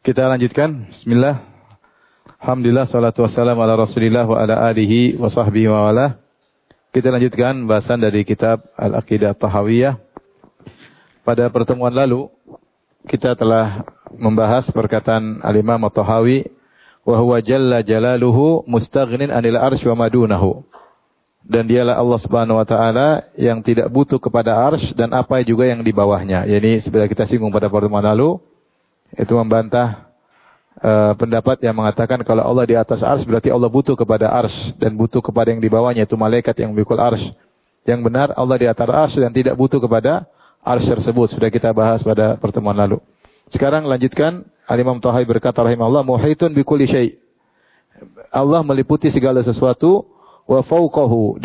Kita lanjutkan. Bismillah. Alhamdulillah, salatu wassalamu ala Rasulillah wa ala alihi wa sahbihi wa wala. Kita lanjutkan bahasan dari kitab Al-Aqidah Tahawiyah. Pada pertemuan lalu kita telah membahas perkataan Al-Imam At-Tahawi, wa huwa jalla jalaluhu mustaghnin 'anil arsy wa madunahu. Dan dialah Allah Subhanahu wa taala yang tidak butuh kepada arsy dan apa juga yang di bawahnya. Yani seperti kita singgung pada pertemuan lalu, itu membantah pendapat yang mengatakan kalau Allah di atas arsy berarti Allah butuh kepada arsy dan butuh kepada yang di bawahnya, itu malaikat yang memikul arsy. Yang benar Allah di atas arsy dan tidak butuh kepada arsy tersebut. Sudah kita bahas pada pertemuan lalu. Sekarang lanjutkan. Al-Imam Tahawi berkata rahimahullah, muhitun bi kulli syai'. Allah meliputi segala sesuatu, wa fawqahu,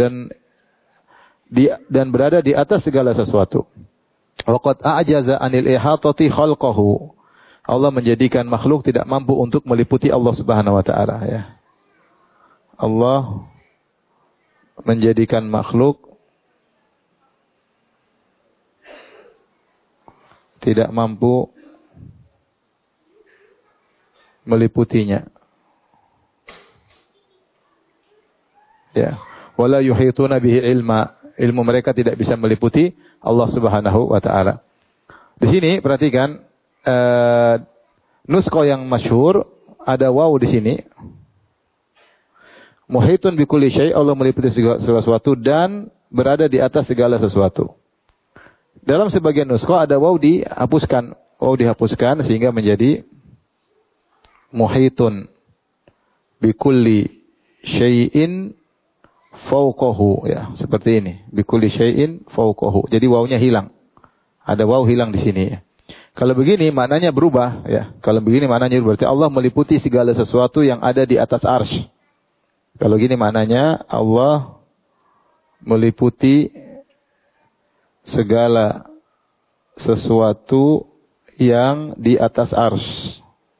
dan berada di atas segala sesuatu. Wa qad a'jaza 'anil ihatati khalqahu. Allah menjadikan makhluk tidak mampu untuk meliputi Allah Subhanahu wa taala, ya. Allah menjadikan makhluk tidak mampu meliputinya. Ya. Wala yuhituna bihi ilma. Ilmu mereka tidak bisa meliputi Allah Subhanahu wa taala. Di sini perhatikan nuskho yang masyhur ada waw di sini. Muhitun bi kulli syai', Allah meliputi segala sesuatu dan berada di atas segala sesuatu. Dalam sebagian nuskho ada waw dihapuskan. Waw dihapuskan sehingga menjadi muhitun bi kulli syai'in fawqahu, ya, seperti ini. Bi kulli syai'in fawqahu. Jadi wawnya hilang. Ada waw hilang di sini, ya. Kalau begini maknanya berubah, ya. Kalau begini maknanya berarti Allah meliputi segala sesuatu yang ada di atas arsy. Kalau gini maknanya Allah meliputi segala sesuatu yang di atas arsy.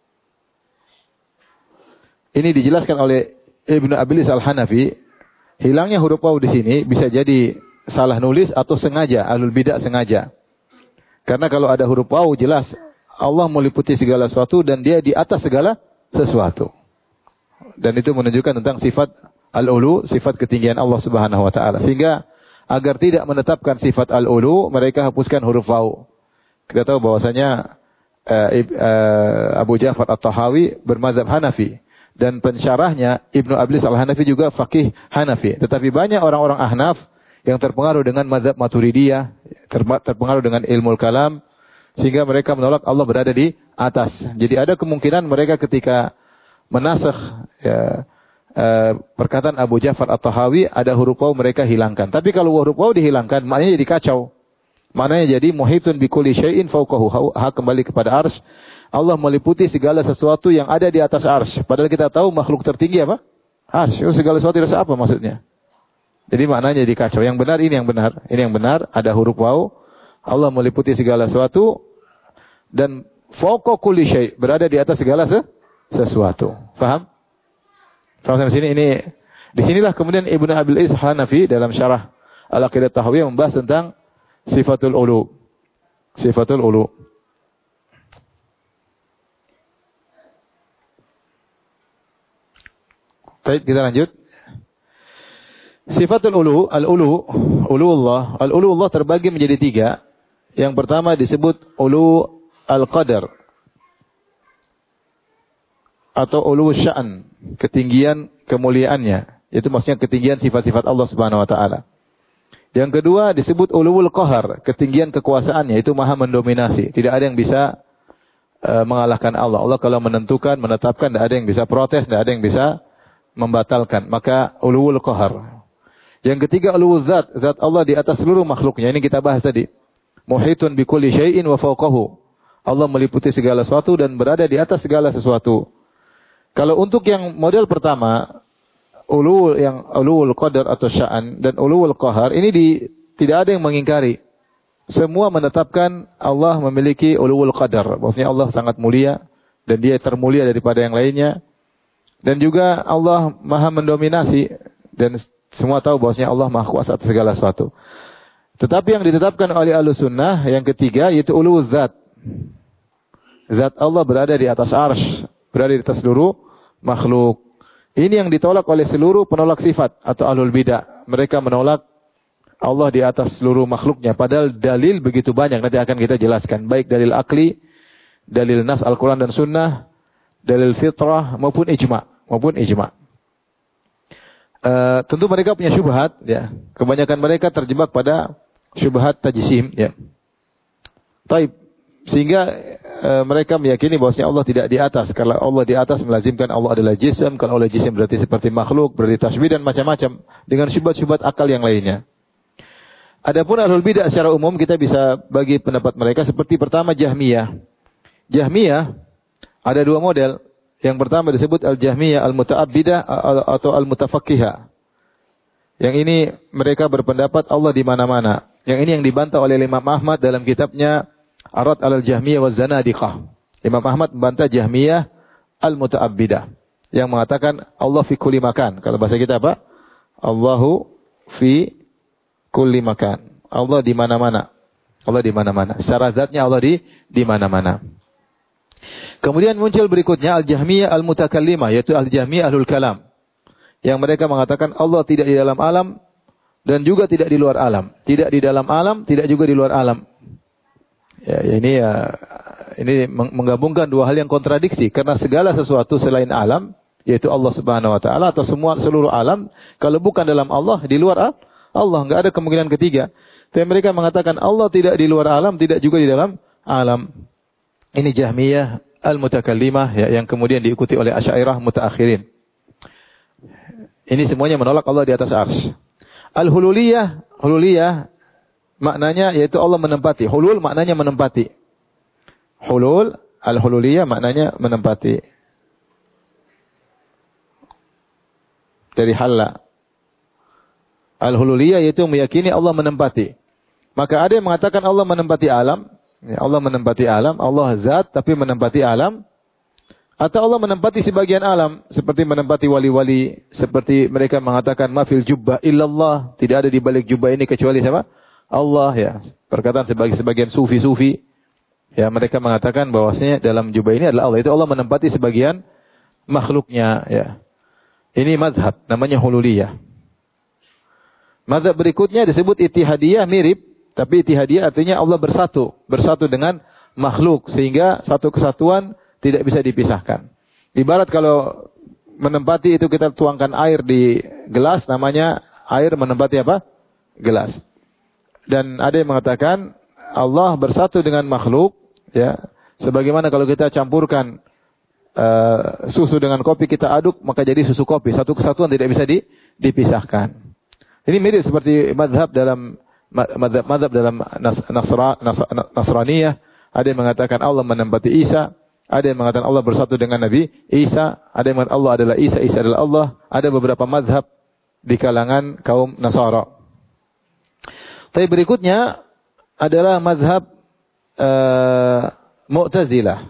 Ini dijelaskan oleh Ibnu Abilis Al-Hanafi, hilangnya huruf waw di sini bisa jadi salah nulis atau sengaja, ahlul bidah sengaja. Karena kalau ada huruf waw jelas Allah meliputi segala sesuatu dan dia di atas segala sesuatu. Dan itu menunjukkan tentang sifat al-ulu, sifat ketinggian Allah Subhanahu wa taala. Sehingga agar tidak menetapkan sifat al-ulu, mereka hapuskan huruf waw. Kita tahu bahwasanya Abu Ja'far At-Tahawi bermazhab Hanafi. Dan pensyarahnya Ibnu Abilis Al-Hanafi juga faqih Hanafi. Tetapi banyak orang-orang Ahnaf yang terpengaruh dengan mazhab Maturidiyah, terpengaruh dengan ilmu kalam, sehingga mereka menolak Allah berada di atas. Jadi ada kemungkinan mereka ketika menasakh perkataan Abu Ja'far At-Tahawi, ada huruf waw mereka hilangkan. Tapi kalau huruf waw dihilangkan, maknanya jadi kacau. Maknanya jadi muhitun bi kulli syai'in fawqahu, kembali kepada arsy. Allah meliputi segala sesuatu yang ada di atas arsy. Padahal kita tahu makhluk tertinggi apa? Arsy. Segala sesuatu di atas apa maksudnya? Jadi maknanya jadi kacau. Yang benar ini yang benar. Ini yang benar. Ada huruf waw. Allah meliputi segala sesuatu dan fawqa kulli syai', berada di atas segala sesuatu. Faham? Faham sampai sini? Ini disinilah kemudian Ibnu Abilis Hanafi dalam syarah Al-Aqidah Tahawiyah membahas tentang sifatul ulu. Sifatul ulu. Baik, kita lanjut. Sifatul ulu, uluullah. Al-uluullah terbagi menjadi 3. Yang pertama disebut ulu al-qadar atau ulu sya'an, ketinggian kemuliaannya. Itu maksudnya ketinggian sifat-sifat Allah Subhanahu wa taala. Yang kedua disebut uluul qahar, ketinggian kekuasaannya, itu maha mendominasi. Tidak ada yang bisa mengalahkan Allah. Allah kalau menentukan, menetapkan, tidak ada yang bisa protes, tidak ada yang bisa membatalkan. Maka uluul qahar. Yang ketiga uluul zat, zat Allah di atas seluruh makhluknya. Ini kita bahas tadi. Muhitun bi kulli syai'in wa fawqahu. Allah meliputi segala sesuatu dan berada di atas segala sesuatu. Kalau untuk yang model pertama, uluul qadar atau sya'an dan uluul qahar, ini tidak ada yang mengingkari. Semua menetapkan Allah memiliki uluul qadar. Maksudnya Allah sangat mulia dan dia termulia daripada yang lainnya. Dan juga Allah maha mendominasi dan semua tahu bahwasanya Allah maha kuasa atas segala sesuatu. Tetapi yang ditetapkan oleh Ahlus Sunnah yang ketiga yaitu uluwuz zat. Zat Allah berada di atas arsy, berada di atas seluruh makhluk. Ini yang ditolak oleh seluruh penolak sifat atau ahlul bidah. Mereka menolak Allah di atas seluruh makhluknya. Padahal dalil begitu banyak. Nanti akan kita jelaskan. Baik dalil akli, dalil nas Al-Quran dan Sunnah, dalil fitrah maupun ijma. Tentu mereka punya syubhat. Ya. Kebanyakan mereka terjebak pada syubhat tajsim. Ya. Taib. Sehingga mereka meyakini bahwasanya Allah tidak di atas. Kalau Allah di atas melazimkan Allah adalah jism. Kalau Allah jism berarti seperti makhluk, berarti tasbih dan macam-macam. Dengan syubhat-syubhat akal yang lainnya. Adapun ahlul bidah secara umum kita bisa bagi pendapat mereka seperti pertama Jahmiyah. Jahmiyah ada dua model. Yang pertama disebut al-Jahmiyah al-Muta'abbidah atau al-Mutafakkihah. Yang ini mereka berpendapat Allah di mana-mana. Yang ini yang dibantah oleh Imam Ahmad dalam kitabnya Arad al-Jahmiyah wa Zanadiqah. Imam Ahmad membantah Jahmiyah al-Muta'abbidah yang mengatakan Allah fi kulli makan. Kalau bahasa kita apa? Allahu fi kulli makan. Allah di mana-mana. Allah di mana-mana. Secara zatnya Allah di mana-mana. Kemudian muncul berikutnya al-Jahmiyah al-Mutakallimah, yaitu al-Jahmiyah ahlul kalam. Yang mereka mengatakan Allah tidak di dalam alam dan juga tidak di luar alam. Tidak di dalam alam, tidak juga di luar alam. Ini menggabungkan dua hal yang kontradiksi. Karena segala sesuatu selain alam, yaitu Allah Subhanahu Wa Taala atau seluruh alam, kalau bukan dalam Allah, di luar Allah, enggak ada kemungkinan ketiga. Tapi mereka mengatakan Allah tidak di luar alam, tidak juga di dalam alam. Ini Jahmiyah al-Mutakallimah yang kemudian diikuti oleh Asy'ariyah mutaakhirin. Ini semuanya menolak Allah di atas arsy. Hululiyah maknanya yaitu Allah menempati. Hulul maknanya menempati. Al-hululiyah maknanya menempati. Dari halla. Al-hululiyah yaitu meyakini Allah menempati. Maka ada yang mengatakan Allah menempati alam. Ya, Allah menempati alam. Allah zat tapi menempati alam. Atau Allah menempati sebagian alam. Seperti menempati wali-wali. Seperti mereka mengatakan mafil jubbah illallah. Tidak ada di balik jubbah ini kecuali siapa? Allah ya. Perkataan sebagian sufi-sufi. Ya, mereka mengatakan bahwasanya dalam jubah ini adalah Allah. Itu Allah menempati sebagian makhluknya ya. Ini mazhab namanya hululiyah. Mazhab berikutnya disebut ittihadiyah, mirip, tapi ittihadiyah artinya Allah bersatu dengan makhluk sehingga satu kesatuan tidak bisa dipisahkan. Ibarat kalau menempati itu kita tuangkan air di gelas, namanya air menempati apa? Gelas. Dan ada yang mengatakan Allah bersatu dengan makhluk, ya. Sebagaimana kalau kita campurkan susu dengan kopi, kita aduk maka jadi susu kopi. Satu kesatuan tidak bisa dipisahkan. Ini mirip seperti mazhab dalam Nasraniyah. Ada yang mengatakan Allah menempati Isa. Ada yang mengatakan Allah bersatu dengan Nabi Isa. Ada yang mengatakan Allah adalah Isa, Isa adalah Allah. Ada beberapa mazhab di kalangan kaum Nasara. Tapi berikutnya adalah mazhab Mu'tazilah.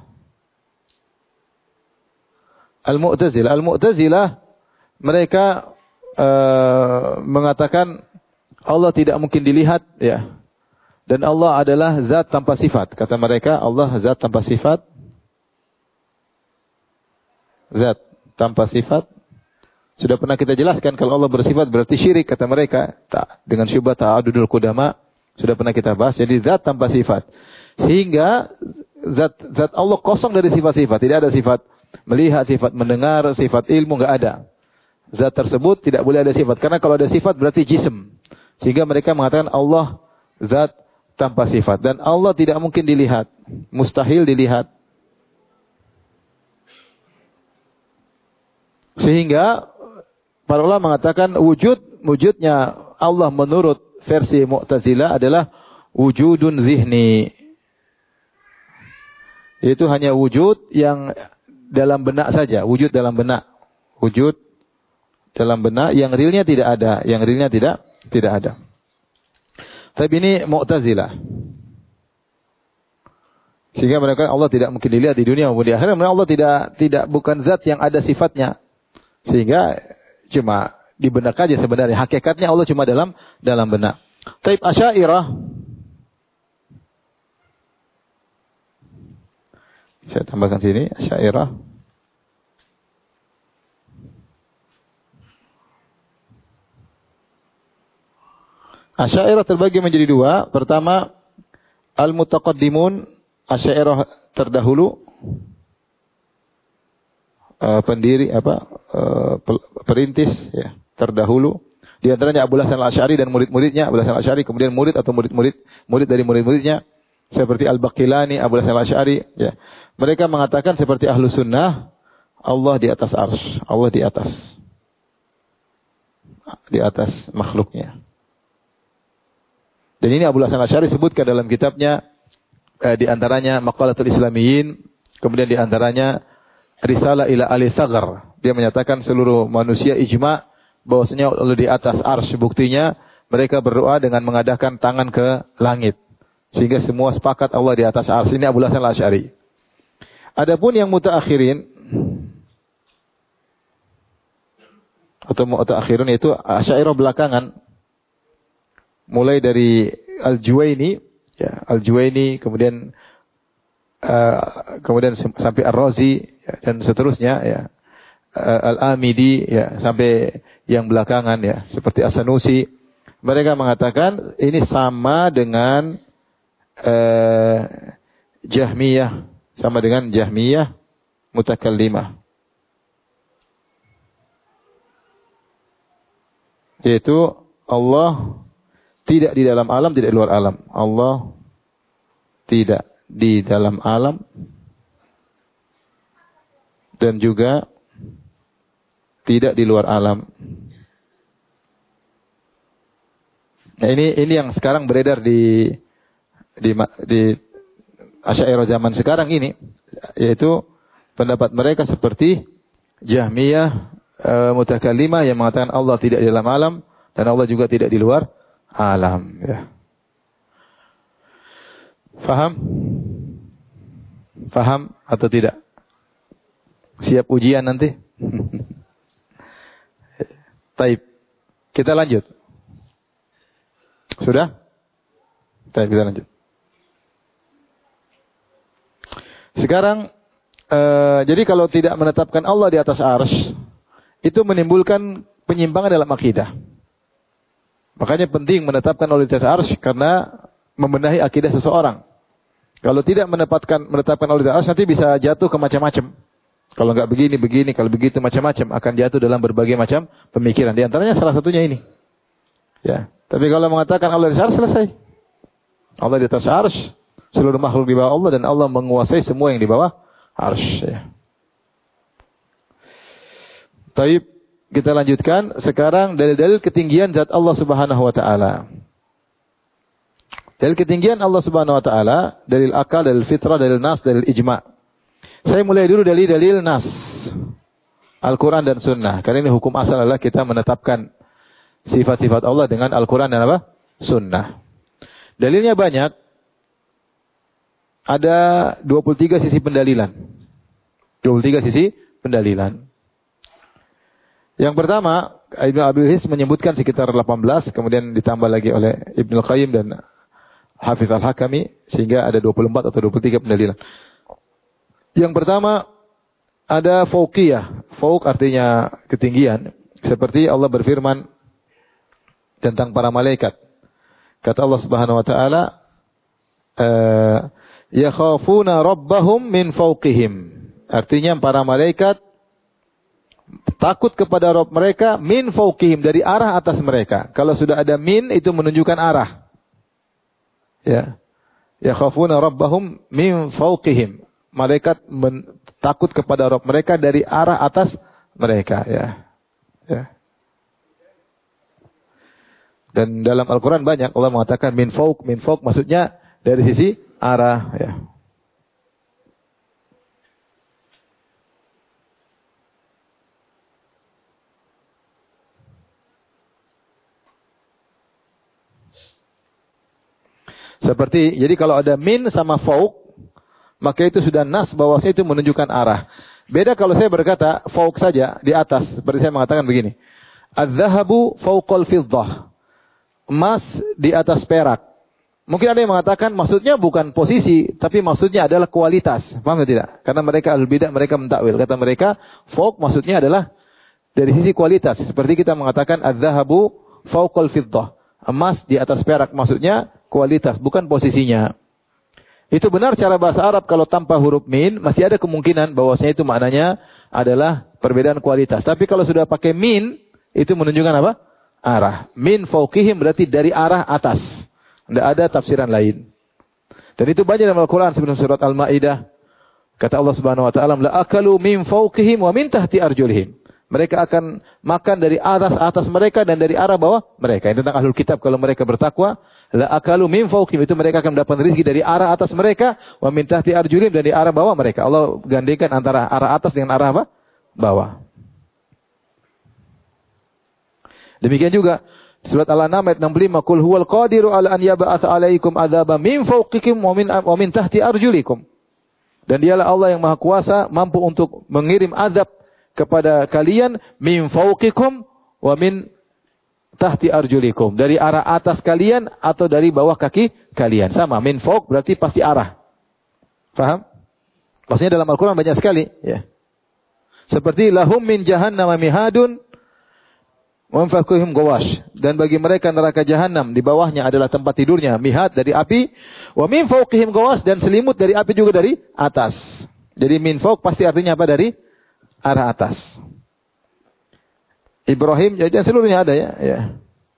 Al-Mu'tazilah mereka mengatakan Allah tidak mungkin dilihat ya. Dan Allah adalah zat tanpa sifat. Kata mereka Allah zat tanpa sifat. Zat tanpa sifat. Sudah pernah kita jelaskan kalau Allah bersifat berarti syirik kata mereka. Dengan syubhat ta'adudul qudama sudah pernah kita bahas. Jadi zat tanpa sifat. Sehingga zat Allah kosong dari sifat-sifat. Tidak ada sifat melihat, sifat mendengar, sifat ilmu, enggak ada. Zat tersebut tidak boleh ada sifat. Karena kalau ada sifat berarti jism. Sehingga mereka mengatakan Allah zat tanpa sifat. Dan Allah tidak mungkin dilihat. Mustahil dilihat. Sehingga para ulama mengatakan wujudnya Allah menurut versi Mu'tazilah adalah wujudun zihni. Itu hanya wujud yang dalam benak saja, wujud dalam benak. Wujud dalam benak yang realnya tidak ada, yang realnya tidak ada. Tapi ini Mu'tazilah. Sehingga mereka Allah tidak mungkin dilihat di dunia maupun di akhirat. Allah tidak bukan zat yang ada sifatnya. Sehingga cuma di benak aja sebenarnya. Hakikatnya Allah cuma dalam benak. Taib Asy'ariyah Saya tambahkan sini Asy'ariyah. Asy'ariyah terbagi menjadi dua. Pertama, al-mutaqaddimun, Asy'ariyah terdahulu. Perintis ya, terdahulu. Di antaranya Abu Hasan Al-Asy'ari dan murid-muridnya, Abu Hasan Al-Asy'ari, kemudian murid atau murid dari murid-muridnya seperti Al-Baqilani, Abu Hasan Al-Asy'ari ya. Mereka mengatakan seperti ahlu sunnah, Allah di atas arsy, Allah di atas makhluknya. Dan ini Abu Hasan Al-Asy'ari sebutkan dalam kitabnya di antaranya Maqalatul Islamiyyin, kemudian di antaranya Risalah ila Ali Sagar. Dia menyatakan seluruh manusia ijma' bahwasanya Allah di atas arsy. Buktinya mereka berdoa dengan mengadahkan tangan ke langit. Sehingga semua sepakat Allah di atas arsy. Ini Abu Hasan Al-Asy'ari. Adapun yang mutaakhirin atau mutaakhirun itu Asy'ariyah belakangan. Mulai dari Al-Juwaini, ya, Al-Juwaini, kemudian sampai Ar-Razi ya, dan seterusnya ya. Al-Amidi ya, sampai yang belakangan ya, seperti As-Sanusi. Mereka mengatakan ini sama dengan Jahmiyah, sama dengan Jahmiyah mutakallimah. Yaitu Allah tidak di dalam alam, tidak di luar alam. Allah tidak di dalam alam dan juga tidak di luar alam. Nah, ini yang sekarang beredar di Asy'ariyah zaman sekarang ini, yaitu pendapat mereka seperti Jahmiyah mutakallimah yang mengatakan Allah tidak di dalam alam dan Allah juga tidak di luar alam ya. Faham atau tidak? Siap ujian nanti? Taib. Kita lanjut. Sudah? Taib, kita lanjut. Sekarang, jadi kalau tidak menetapkan Allah di atas arsy, itu menimbulkan penyimpangan dalam akidah. Makanya penting menetapkan Allah di atas arsy karena membenahi akidah seseorang. Kalau tidak menetapkan Allah di atas arsy, nanti bisa jatuh ke macam-macam. Kalau enggak begini, kalau begitu macam-macam, akan jatuh dalam berbagai macam pemikiran. Di antaranya salah satunya ini. Ya. Tapi kalau mengatakan Allah di atas arsy, selesai. Allah di atas arsy, seluruh makhluk di bawah Allah dan Allah menguasai semua yang di bawah arsy. Ya. Taib, kita lanjutkan sekarang dalil-dalil ketinggian zat Allah Subhanahu wa taala. Dalil ketinggian Allah Subhanahu wa taala, dalil akal, dalil fitrah, dalil nas, dalil ijma'. Saya mulai dulu dari dalil nas. Al-Quran dan Sunnah. Karena ini hukum asal adalah kita menetapkan sifat-sifat Allah dengan Al-Quran dan apa? Sunnah. Dalilnya banyak. Ada 23 sisi pendalilan. 23 sisi pendalilan. Yang pertama, Ibnu Abil His menyebutkan sekitar 18, kemudian ditambah lagi oleh Ibnu Qayyim dan Hafiz Al-Hakami, sehingga ada 24 atau 23 pendalilan. Yang pertama, ada fauqiyah. Fauq artinya ketinggian. Seperti Allah berfirman tentang para malaikat. Kata Allah Subhanahu wa taala, yakhafuna rabbahum min fauqihim. Artinya para malaikat takut kepada Rabb mereka min fauqihim, dari arah atas mereka. Kalau sudah ada min, itu menunjukkan arah. Ya. Yakhafuna rabbahum min fauqihim. Malaikat takut kepada Rabb mereka dari arah atas mereka, ya. Ya. Dan dalam Al-Quran banyak Allah mengatakan min fauq, maksudnya dari sisi arah, ya. Seperti, jadi kalau ada min sama fauq, maka itu sudah nas bahwasanya itu menunjukkan arah. Beda kalau saya berkata fauq saja, di atas. Seperti saya mengatakan begini. Az-zahabu fauqal fiddah. Emas di atas perak. Mungkin ada yang mengatakan maksudnya bukan posisi, tapi maksudnya adalah kualitas. Paham atau tidak? Karena mereka ahlul bidah, mereka mentakwil. Kata mereka, fawq maksudnya adalah dari sisi kualitas. Seperti kita mengatakan adz-dzahabu fawqal fiddah. Emas di atas perak, maksudnya kualitas, bukan posisinya. Itu benar cara bahasa Arab kalau tanpa huruf min, masih ada kemungkinan bahwasanya itu maknanya adalah perbedaan kualitas. Tapi kalau sudah pakai min, itu menunjukkan apa? Arah. Min fawqihim berarti dari arah atas. Tidak ada tafsiran lain. Dan itu banyak dalam Al-Quran sebelum surat Al-Ma'idah. Kata Allah Subhanahu Wa Taala, la akalu min fawqihim wa min tahti arjulihim. Mereka akan makan dari atas mereka dan dari arah bawah mereka. Ini tentang ahlul kitab kalau mereka bertakwa. La akalu min fawqihim, itu mereka akan mendapat rezeki dari arah atas mereka, wa min tahti arjulihim, dan dari arah bawah mereka. Allah gantikan antara arah atas dengan arah apa? Bawah. Demikian juga surat Al-An'am ayat 65, "Qul huwal qadiru 'ala an yab'atsa 'alaikum 'adzaban min fawqikum wa min tahti arjulikum." Dan dialah Allah yang Maha Kuasa, mampu untuk mengirim azab kepada kalian min fawqikum wa min tahti arjulikum, dari arah atas kalian atau dari bawah kaki kalian. Sama, min fawq berarti pasti arah. Paham? Maksudnya dalam Al-Qur'an banyak sekali, ya. Seperti lahum min jahannam mihadun wa fakuhum gawash, dan bagi mereka neraka jahanam di bawahnya adalah tempat tidurnya, mihad dari api, wa min fawqihim gawash, dan selimut dari api juga dari atas. Jadi min fawq pasti artinya apa? Dari arah atas. Ibrahim, jadi seluruhnya ada, ya.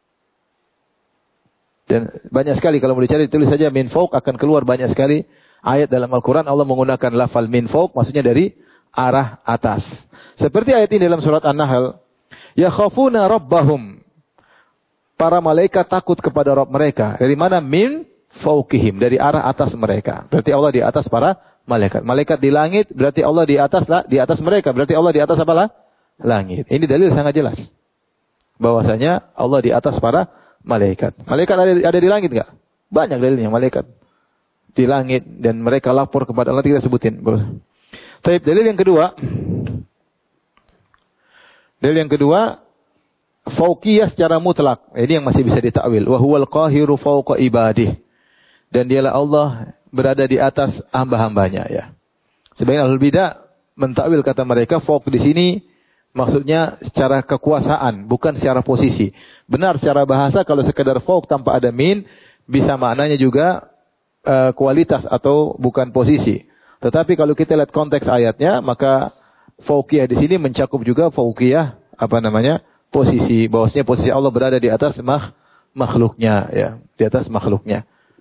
Dan banyak sekali kalau mau dicari, tulis saja min fawq, akan keluar banyak sekali ayat dalam Al-Quran Allah menggunakan lafal min fawq, maksudnya dari arah atas. Seperti ayat ini dalam surat An-Nahl, yakhafuna rabbahum, para malaikat takut kepada Rabb mereka. Dari mana? Min fawqihim, dari arah atas mereka. Berarti Allah di atas para malaikat. Malaikat di langit, berarti Allah di atas mereka. Berarti Allah di atas apalah? Langit. Ini dalil sangat jelas bahwasanya Allah di atas para malaikat. Malaikat ada di langit enggak? Banyak dalilnya malaikat di langit dan mereka lapor kepada Allah, kita sebutin. Tapi dalil yang kedua, fauqiyah secara mutlak. Ini yang masih bisa ditakwil. Wa huwal qahiru fauqa ibadih. Dan dialah Allah berada di atas hamba-hambanya, ya. Sebagian ahlul bidah mentakwil, kata mereka fauq di sini maksudnya secara kekuasaan, bukan secara posisi. Benar secara bahasa kalau sekedar fauq tanpa ada min bisa maknanya juga kualitas atau bukan posisi. Tetapi kalau kita lihat konteks ayatnya, maka fauqiyah di sini mencakup juga fauqiyah posisi, bahwasanya posisi Allah berada di atas makhluknya, ya, di atas makhluknya.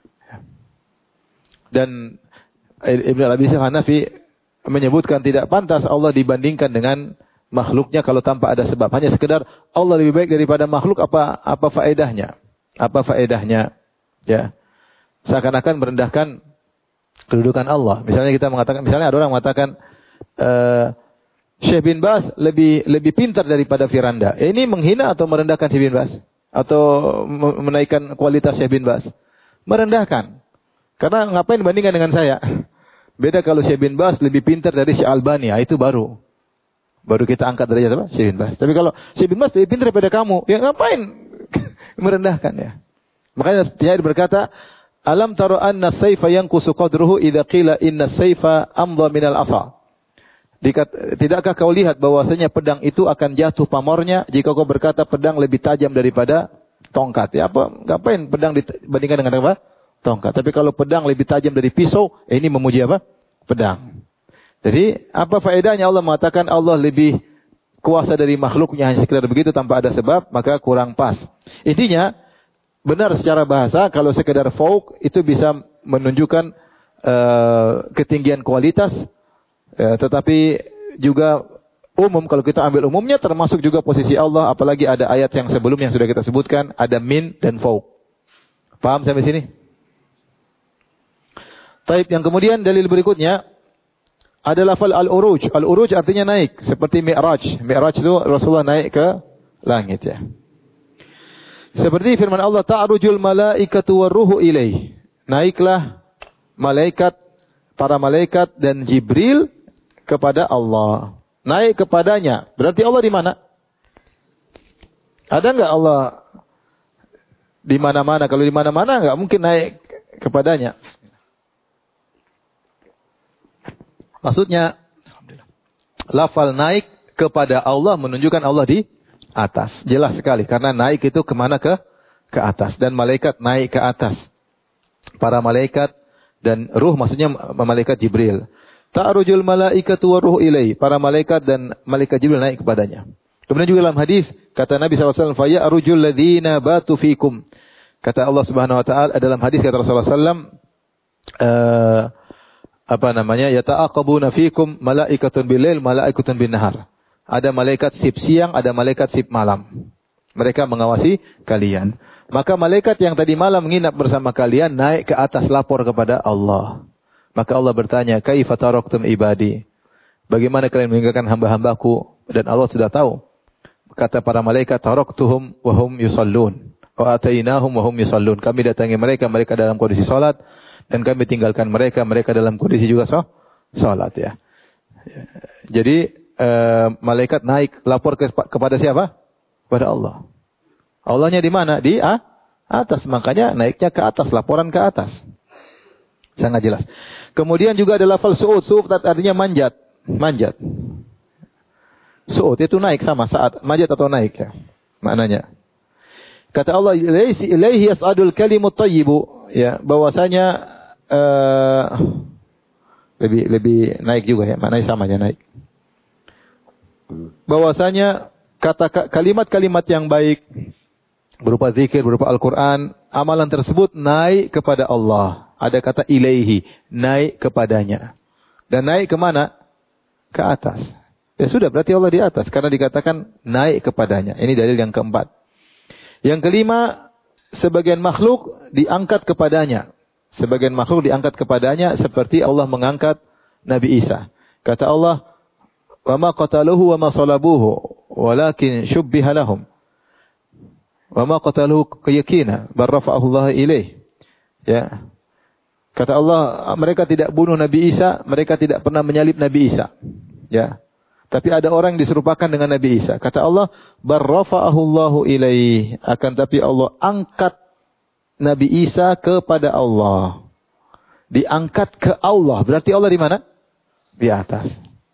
Dan Ibnu Al-Abi Hanafi menyebutkan tidak pantas Allah dibandingkan dengan makhluknya kalau tanpa ada sebab. Hanya sekedar Allah lebih baik daripada makhluk, apa faedahnya? Apa faedahnya? Ya. Seakan-akan merendahkan kedudukan Allah. Misalnya ada orang mengatakan Syekh bin Baz lebih pintar daripada Firanda. Ya, ini menghina atau merendahkan Syekh bin Baz? Atau menaikkan kualitas Syekh bin Baz? Merendahkan. Karena ngapain bandingkan dengan saya? Beda kalau Syekh bin Baz lebih pintar dari Syekh Albani, itu baru kita angkat derajat apa? Syekh bin Baz. Tapi kalau Syekh bin Baz lebih pintar daripada kamu, ya ngapain merendahkan, ya? Makanya dia berkata, alam taro anna sayfa yanqusu qadruhu idza qila inna sayfa amdha minal asa. Tidakkah kau lihat bahwasanya pedang itu akan jatuh pamornya jika kau berkata pedang lebih tajam daripada tongkat? Ya, ngapain pedang dibandingkan dengan apa? Tongkat. Tapi kalau pedang lebih tajam dari pisau, ini memuji apa? Pedang. Jadi, apa faedahnya Allah mengatakan Allah lebih kuasa dari makhluknya hanya sekedar begitu tanpa ada sebab, maka kurang pas. Intinya, benar secara bahasa, kalau sekedar fauq itu bisa menunjukkan ketinggian kualitas, tetapi juga umum, kalau kita ambil umumnya termasuk juga posisi Allah, apalagi ada ayat yang sebelum yang sudah kita sebutkan, ada min dan fauq. Paham sampai sini? Taib, yang kemudian dalil berikutnya ada lafal al-uruj. Al-uruj artinya naik, seperti mi'raj. Mi'raj itu Rasulullah naik ke langit, ya. Seperti firman Allah, ta'rujul malaikatu warruhu ilaih. Naiklah para malaikat dan Jibril kepada Allah. Naik kepadanya. Berarti Allah di mana? Ada enggak Allah di mana-mana? Kalau di mana-mana enggak mungkin naik kepadanya. Maksudnya, lafal naik kepada Allah menunjukkan Allah di atas. Jelas sekali. Karena naik itu kemana? Ke atas. Dan malaikat naik ke atas. Para malaikat dan ruh maksudnya malaikat Jibril. Ta'rujul malaikatu wa ruh ilai. Para malaikat dan malaikat Jibril naik kepadanya. Kemudian juga dalam hadis kata Nabi SAW, "Faya'rujul ladzina batu fikum." Kata Allah Subhanahu wa taala dalam hadis kata Rasulullah SAW, yata'aqabuna fikum malaikatun bil-lail, malaikatun bin-nahar. Ada malaikat sip siang, ada malaikat sip malam. Mereka mengawasi kalian. Maka malaikat yang tadi malam menginap bersama kalian naik ke atas lapor kepada Allah. Maka Allah bertanya, "Kaifa taraktum ibadi?" Bagaimana kalian meninggalkan hamba-hambaku? Dan Allah sudah tahu. Kata para malaikat, "Taraktuhum wa hum yusallun. Wa atainahum wa hum yusallun." Kami datangi mereka, mereka dalam kondisi salat, dan kami tinggalkan mereka, mereka dalam kondisi juga salat ya. Jadi malaikat naik lapor kepada siapa? Kepada Allah. Allahnya di mana? Di atas. Makanya naiknya ke atas, laporan ke atas. Sangat jelas. Kemudian juga ada lafal su'ud. Su'ud artinya manjat. Manjat. Su'ud itu naik sama saat manjat atau naik ya. Maknanya. Kata Allah, "Ilaihi yas'adul kalimut thayyibu." Ya, bahwasanya lebih naik juga ya. Maknanya sama aja naik. Bahwasanya kalimat-kalimat yang baik berupa zikir, berupa Al-Quran, amalan tersebut naik kepada Allah. Ada kata ilaihi, naik kepadanya. Dan naik kemana? Ke atas. Ya sudah, berarti Allah di atas. Karena dikatakan naik kepadanya. Ini dalil yang keempat. Yang kelima, sebagian makhluk diangkat kepadanya. Sebagian makhluk diangkat kepadanya seperti Allah mengangkat Nabi Isa. Kata Allah, "Wa ma qataluhu wa ma salabuhu, walakin syubbiha lahum. Wa ma qataluhu yakina, bal rafa'ahu Allah ilaih." Ya. Kata Allah, mereka tidak bunuh Nabi Isa, mereka tidak pernah menyalib Nabi Isa. Ya. Tapi ada orang yang diserupakan dengan Nabi Isa. Kata Allah, "Bal rafa'ahu Allah ilaih." Akan tapi Allah angkat Nabi Isa kepada Allah. Diangkat ke Allah. Berarti Allah di mana? Di atas.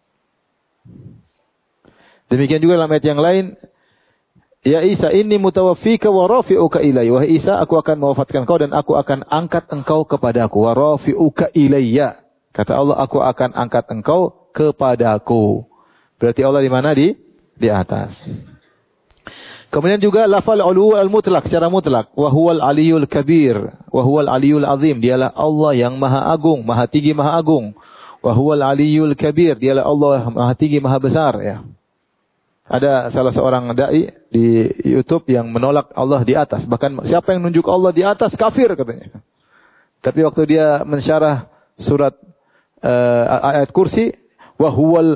Demikian juga dalam ayat yang lain, "Ya Isa, inni mutawaffika wa rafi'uka ilayya." Wahai Isa, aku akan mewafatkan kau dan aku akan angkat engkau kepadaku. Wa rafi'uka ilayya. Kata Allah, aku akan angkat engkau kepadaku. Berarti Allah di mana? Di atas. Kemudian juga lafal ulu al-mutlaq secara mutlak. Wa huwal aliyul kabir. Wa huwal aliyul azim. Dialah Allah yang maha agung, maha tinggi, maha agung. Wa huwal aliyul kabir. Dialah Allah maha tinggi, maha besar ya. Ada salah seorang dai di YouTube yang menolak Allah di atas. Bahkan siapa yang nunjuk Allah di atas kafir katanya. Tapi waktu dia mensyarah surat ayat kursi, wa huwal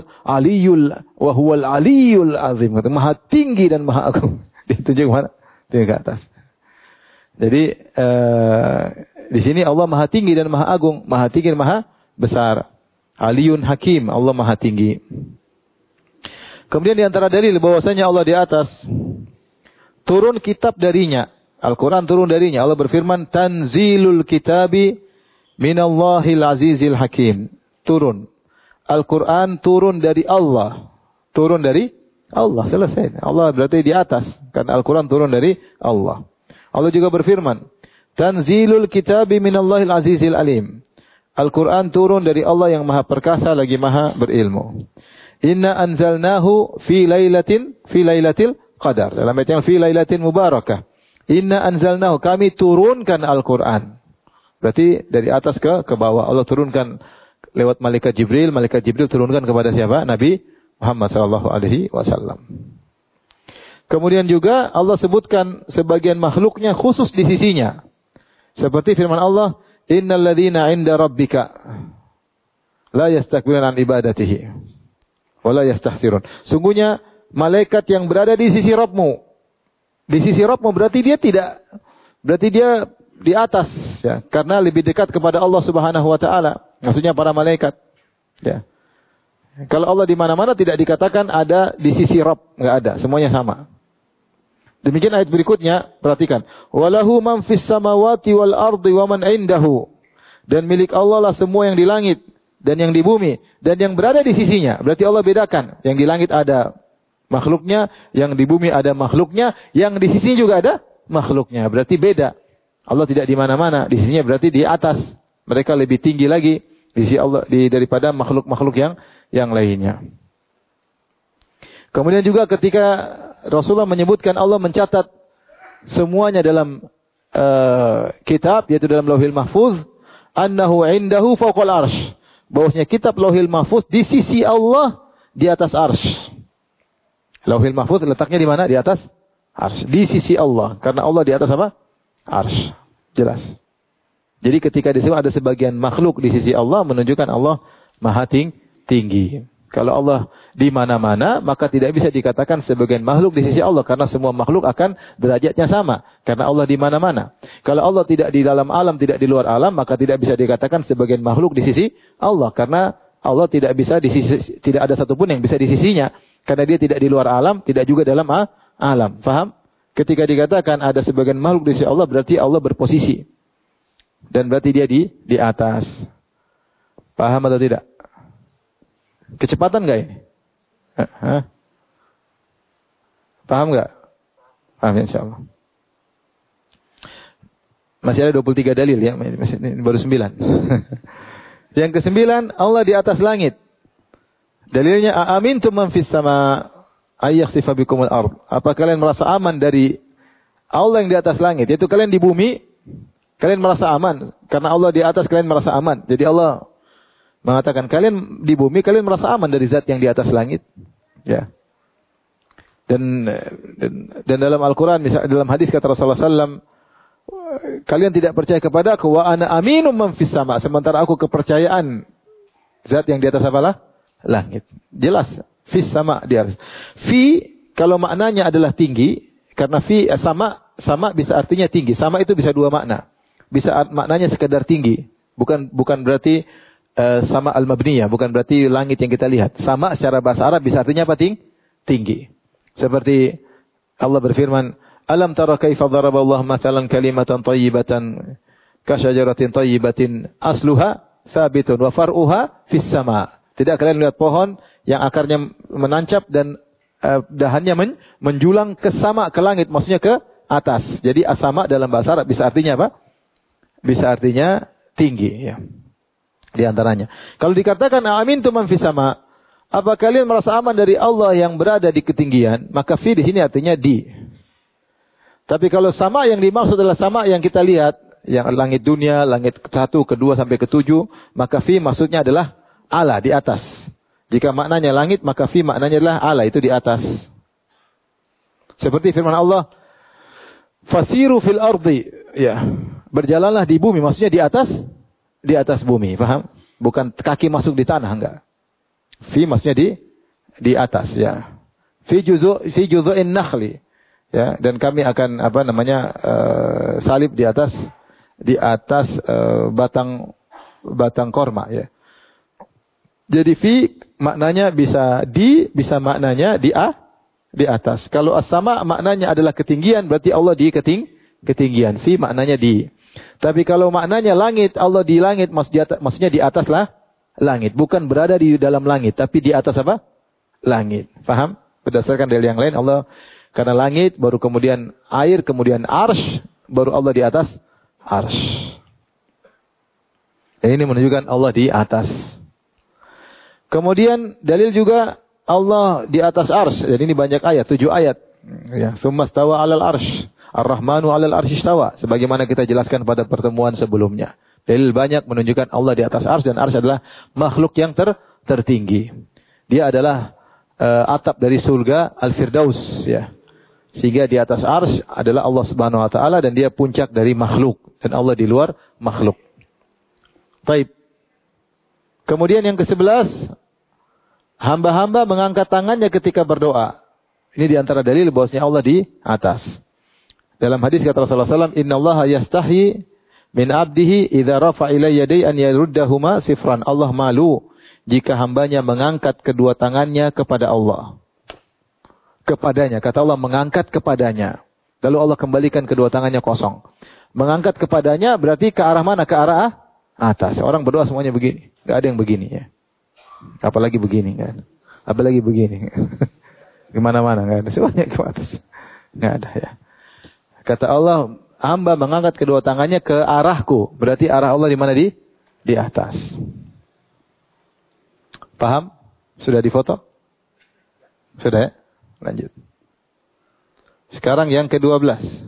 aliyul azim. Maha tinggi dan maha agung. Ditunjuk mana? Di atas. Jadi di sini Allah maha tinggi dan maha agung, maha tinggi dan maha besar. Aliyun hakim, Allah maha tinggi. Kemudian di antara dalil bahwasanya Allah di atas, turun kitab darinya. Al-Quran turun darinya. Allah berfirman, "Tanzilul kitabi minallahil azizil hakim." Turun. Al-Quran turun dari Allah. Turun dari Allah. Selesai. Allah berarti di atas. Karena Al-Quran turun dari Allah. Allah juga berfirman, "Tanzilul kitabi minallahil azizil alim." Al-Quran turun dari Allah yang maha perkasa lagi maha berilmu. "Inna anzalnahu fi lailatil qadar." Dalam ayat yang fi lailatin mubarakah. "Inna anzalnahu." Kami turunkan Al-Quran. Berarti dari atas ke bawah. Allah turunkan lewat malaikat Jibril. Malaikat Jibril turunkan kepada siapa? Nabi Muhammad sallallahu alaihi wasallam. Kemudian juga Allah sebutkan sebagian makhluknya khusus di sisinya. Seperti firman Allah, "Innal ladzina 'inda rabbika la yastakbiruna an ibadatihi wa la yastahsirun." Sungguhnya malaikat yang berada di sisi Rabbmu. Di sisi Rabbmu berarti dia di atas ya, karena lebih dekat kepada Allah Subhanahu wa taala. Maksudnya para malaikat. Ya. Kalau Allah di mana-mana tidak dikatakan ada di sisi Rabb, enggak ada, semuanya sama. Demikian ayat berikutnya, perhatikan. Walahu man fis samawati wal ardi wa man indahu. Dan milik Allah lah semua yang di langit dan yang di bumi dan yang berada di sisinya. Berarti Allah bedakan. Yang di langit ada makhluknya, yang di bumi ada makhluknya, yang di sisinya juga ada makhluknya. Berarti beda. Allah tidak di mana-mana, di sisinya berarti di atas. Mereka lebih tinggi lagi di sisi Allah daripada makhluk-makhluk yang lainnya. Kemudian juga ketika Rasulullah menyebutkan Allah mencatat semuanya dalam kitab, yaitu dalam Lauhil Mahfuz, annahu indahu fawqal arsh. Bahwasanya kitab Lauhil Mahfuz di sisi Allah di atas arsh. Lauhil Mahfuz letaknya di mana? Di atas arsh. Di sisi Allah. Karena Allah di atas apa? Arsh. Jelas. Jadi ketika di sini ada sebagian makhluk di sisi Allah menunjukkan Allah maha tinggi. Kalau Allah di mana-mana, maka tidak bisa dikatakan sebagian makhluk di sisi Allah. Karena semua makhluk akan derajatnya sama. Karena Allah di mana-mana. Kalau Allah tidak di dalam alam, tidak di luar alam, maka tidak bisa dikatakan sebagian makhluk di sisi Allah. Karena Allah tidak bisa tidak ada satupun yang bisa di sisinya. Karena dia tidak di luar alam, tidak juga dalam alam. Faham? Ketika dikatakan ada sebagian makhluk di sisi Allah, berarti Allah berposisi. Dan berarti dia di atas. Paham atau tidak? Kecepatan enggak ini? Paham enggak? Paham insyaallah. Masih ada 23 dalil ya, ini baru 9. Yang ke-9, Allah di atas langit. Dalilnya aamintum man fis sama ayyakhsifa bikumul ard. Apa kalian merasa aman dari Allah yang di atas langit? Yaitu kalian di bumi, kalian merasa aman karena Allah di atas, kalian merasa aman. Jadi Allah mengatakan kalian di bumi, kalian merasa aman dari zat yang di atas langit. Ya. Dan dalam Al-Quran, misalnya dalam hadis kata Rasulullah SAW, kalian tidak percaya kepada aku, wa ana aminum man fis sama. Sementara aku kepercayaan zat yang di atas apalah? Langit. Jelas. Fis sama di atas. Fi, kalau maknanya adalah tinggi, karena fi sama bisa artinya tinggi. Sama itu bisa dua makna. Bisa maknanya sekedar tinggi. Bukan berarti sama al-mabniyah, bukan berarti langit yang kita lihat. Sama secara bahasa Arab bisa artinya apa? Tinggi. Seperti Allah berfirman, alam tara kaifa daraballahu mathalan kalimatan thayyibatan ka syajaratin thayyibatin asluha thabitun wa far'uha fis sama. Tidak kalian lihat pohon yang akarnya menancap dan dahannya menjulang ke langit, maksudnya ke atas. Jadi asama dalam bahasa Arab bisa artinya apa? Bisa artinya tinggi, ya. Di antaranya. Kalau dikatakan amintum man fis sama, apa kalian merasa aman dari Allah yang berada di ketinggian? Maka fi di sini artinya di. Tapi kalau sama yang dimaksud adalah sama yang kita lihat, yang langit dunia, langit 1, ke-2 sampai ke-7, maka fi maksudnya adalah ala, di atas. Jika maknanya langit, maka fi maknanya adalah ala, itu di atas. Seperti firman Allah, fasiru fil ardi, ya, berjalanlah di bumi, maksudnya di atas bumi, paham? Bukan kaki masuk di tanah, enggak. Fi maksudnya di atas, ya. Fi juzu'in nakhli, ya, dan kami akan salib di atas batang korma, ya. Jadi fi maknanya bisa maknanya di atas. Kalau as-sama maknanya adalah ketinggian, berarti Allah di ketinggian. Fi maknanya di. Tapi kalau maknanya langit, Allah di langit, maksudnya di atas lah langit. Bukan berada di dalam langit, tapi di atas apa? Langit. Paham? Berdasarkan dalil yang lain, Allah karena langit, baru kemudian air, kemudian arsh, baru Allah di atas arsh. Dan ini menunjukkan Allah di atas. Kemudian dalil juga Allah di atas arsh. Jadi ini banyak ayat, 7 ayat. Ya, tsumma stawa 'alal arsh. Ar-Rahmanu 'alal arsy istawa, sebagaimana kita jelaskan pada pertemuan sebelumnya. Dalil banyak menunjukkan Allah di atas arsy, dan arsy adalah makhluk yang tertinggi. Dia adalah atap dari surga Al-Firdaus, ya. Sehingga di atas arsy adalah Allah Subhanahu wa taala, dan dia puncak dari makhluk, dan Allah di luar makhluk. Baik. Kemudian yang ke-11, hamba-hamba mengangkat tangannya ketika berdoa. Ini di antara dalil bahwasanya Allah di atas. Dalam hadis kata Rasulullah SAW, Inna Allah yastahi min abdihi idza rafa'a ilayya yaday an yaruddahuma sifran. Allah malu jika hambanya mengangkat kedua tangannya kepada Allah. Kepadanya, kata Allah mengangkat kepadanya. Lalu Allah kembalikan kedua tangannya kosong. Mengangkat kepadanya berarti ke arah mana? Ke arah atas. Orang berdoa semuanya begini. Enggak ada yang begini ya. Apalagi begini kan. Apalagi begini. Gimana-mana enggak ada. Semuanya ke atas. Enggak ada ya. Kata Allah, hamba mengangkat kedua tangannya ke arahku. Berarti arah Allah di mana? Di atas. Paham? Sudah difoto? Sudah ya? Lanjut. Sekarang yang ke-12.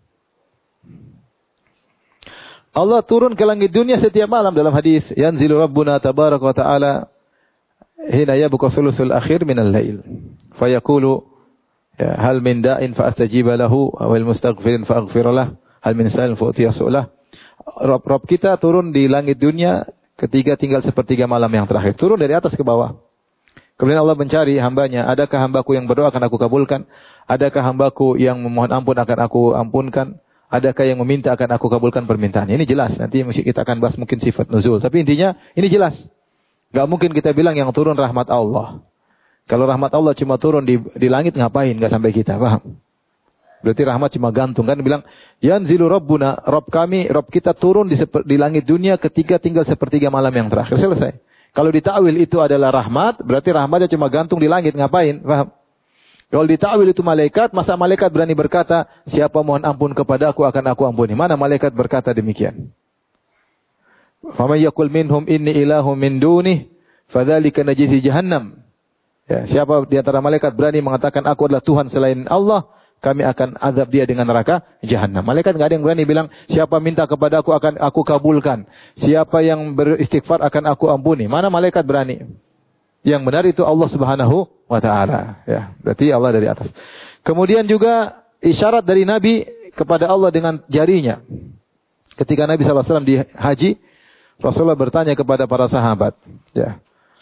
Allah turun ke langit dunia setiap malam dalam hadis, yanzilu rabbuna tabaraka wa ta'ala hina yabqa thuluthul akhir minal lail. Fayaqulu ya, hal min da'in fa astajiba lahu wa al mustaghfirin fa aghfir lah, hal min sa'il fa utiya su'lah. Rabb kita turun di langit dunia ketika tinggal sepertiga malam yang terakhir. Turun dari atas ke bawah. Kemudian Allah mencari hambanya, adakah hambaku yang berdoa akan aku kabulkan? Adakah hambaku yang memohon ampun akan aku ampunkan? Adakah yang meminta akan aku kabulkan permintaan? Ini jelas. Nanti kita akan bahas mungkin sifat nuzul. Tapi intinya ini jelas. Gak mungkin kita bilang yang turun rahmat Allah. Kalau rahmat Allah cuma turun di langit ngapain? Gak sampai kita. Paham? Berarti rahmat cuma gantung. Kan bilang, yanzilu rabbuna, Rabb kami, Rabb kita turun di langit dunia ketika tinggal sepertiga malam yang terakhir. Selesai. Kalau ditakwil itu adalah rahmat, berarti rahmatnya cuma gantung di langit. Ngapain? Paham? Kalau ditakwil itu malaikat, masa malaikat berani berkata, siapa mohon ampun kepada aku akan aku ampuni. Mana malaikat berkata demikian? Faman yaqul minhum inni ilahum min dunih, fadzalika najzi jahannam. Ya, siapa di antara malaikat berani mengatakan aku adalah Tuhan selain Allah, kami akan azab dia dengan neraka jahannam. Malaikat enggak ada yang berani bilang, siapa minta kepada aku akan aku kabulkan. Siapa yang beristighfar akan aku ampuni. Mana malaikat berani? Yang benar itu Allah Subhanahu wa ta'ala. Ya, berarti Allah dari atas. Kemudian juga isyarat dari Nabi kepada Allah dengan jarinya. Ketika Nabi SAW di haji, Rasulullah bertanya kepada para sahabat. Ya.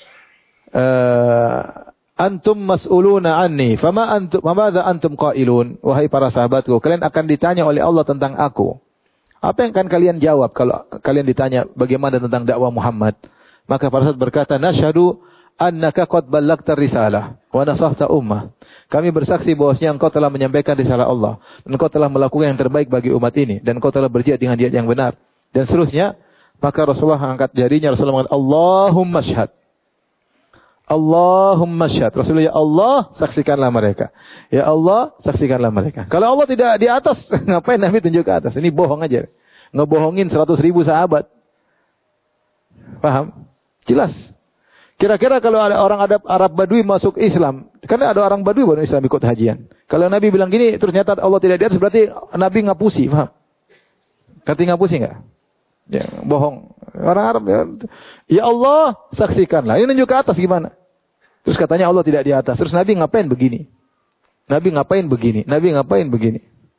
Antum mas'uluna anni, famadza antum qailun? Wahai para sahabatku, kalian akan ditanya oleh Allah tentang aku. Apa yang akan kalian jawab kalau kalian ditanya bagaimana tentang dakwah Muhammad? Maka para sahabat berkata, nasyhadu annaka qad ballagta risalah wa nasahta ummah. Kami bersaksi bahwasanya engkau telah menyampaikan risalah Allah dan engkau telah melakukan yang terbaik bagi umat ini dan engkau telah berjihad dengan jihad yang benar dan seterusnya. Maka Rasulullah angkat jarinya, Rasulullah mengatakan Allahumma syhad. Allahumma syhad. Rasulullah, ya Allah saksikanlah mereka. Ya Allah saksikanlah mereka. Kalau Allah tidak di atas, ngapain Nabi tunjuk ke atas? Ini bohong aja. Ngebohongin 100.000 sahabat. Paham? Jelas. Kira-kira kalau ada orang Arab Badui masuk Islam, karena ada orang Badui baru Islam ikut hajian. Kalau Nabi bilang gini, ternyata Allah tidak di atas, berarti Nabi ngapusi, paham? Kata ngapusi enggak? Ya, bohong. Orang Arab ya Allah saksikanlah. Ini nunjuk ke atas gimana? Terus katanya Allah tidak di atas. Terus Nabi ngapain begini? Nabi ngapain begini? Nabi ngapain begini?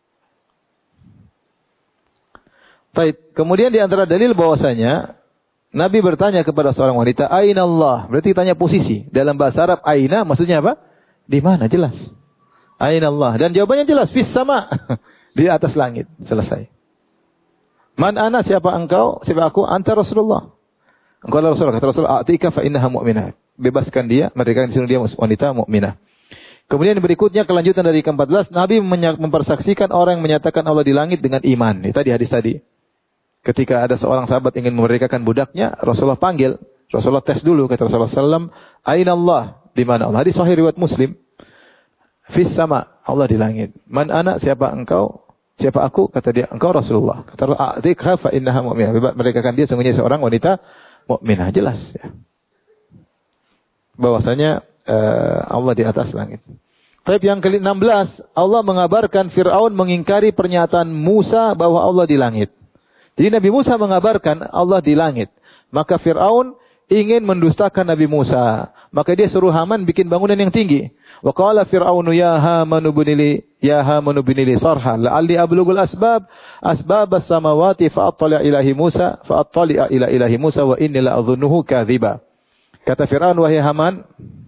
Baik. Kemudian di antara dalil bahwasanya Nabi bertanya kepada seorang wanita, Aina Allah? Berarti tanya posisi. Dalam bahasa Arab, Aina maksudnya apa? Di mana? Jelas. Aina Allah. Dan jawabannya jelas. Fis sama. Di atas langit. Selesai. Man ana, siapa engkau? Siapa aku? Anta Rasulullah. Engkau adalah Rasulullah. Kata Rasulullah, A'tika fa innaha mu'minah. Bebaskan dia. Mereka disuruh dia wanita mu'minah. Kemudian berikutnya kelanjutan dari ke-14. Nabi mempersaksikan orang yang menyatakan Allah di langit dengan iman. Ini tadi hadis tadi. Ketika ada seorang sahabat ingin memerdekakan budaknya, Rasulullah panggil. Rasulullah tes dulu. Kata Rasulullah SAW, Aina Allah? Di mana Allah? Hadis sahih riwayat Muslim. Fis sama. Allah di langit. Man ana? Siapa engkau? Siapa aku? Kata dia, engkau Rasulullah. Kata Rasulullah, A'tikha fa innaha mu'minah. Merdekakan dia sungguhnya seorang wanita mukminah. Jelas. Ya. Bahwasanya Allah di atas langit. Tapi yang ke-16, Allah mengabarkan Fir'aun mengingkari pernyataan Musa bahwa Allah di langit. Jadi Nabi Musa mengabarkan Allah di langit. Maka Fir'aun ingin mendustakan Nabi Musa. Maka dia suruh Haman bikin bangunan yang tinggi. Wa qala Fir'aunu ya Hamanu binili sarhan la'alli ablughul asbab as-samawati fa'attali'a ila ilahi Musa wa inni la'adhunnuhu kadhiba. Kata Fir'aun, wahai Haman,